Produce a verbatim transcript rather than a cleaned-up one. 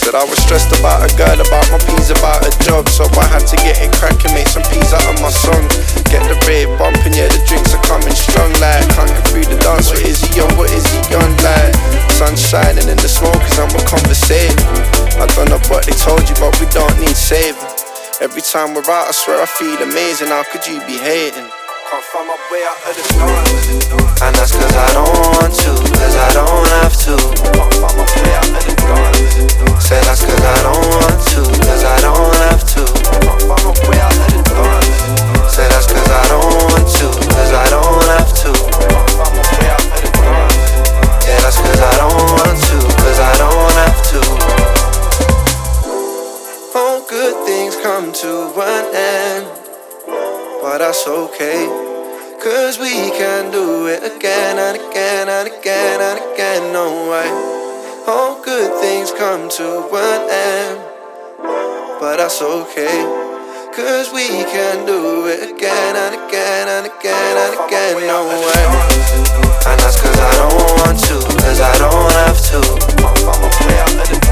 Said I was stressed about a girl, about my peas, about a job. So I had to get it cracking, make some peas out of my song. Get the rave bumping, yeah, the drinks are coming strong. Like, hunting through the dance, what is he on, what is he on? Like, sun shining in the smoke, cause I'm a conversating. I don't know what they told you, but we don't need saving. Every time we're out, I swear I feel amazing. How could you be hating? Can't find my way out of the dark. And that's cause I don't want to, cause I don't have to. Can't find my way out of the dark. Say that's cause I don't want to, cause I don't have to. Can't find my way out of the dark. Say that's cause I don't want to, cause I don't have to. Can't find my way out of the dark. Yeah, that's cause I don't want to, cause I don't have to. All good things come to an end, but that's okay, cause we can do it again and again and again and again, no way. All good things come to an end, but that's okay, cause we can do it again and again and again and again, no way. And that's cause I don't want to, cause I don't have to.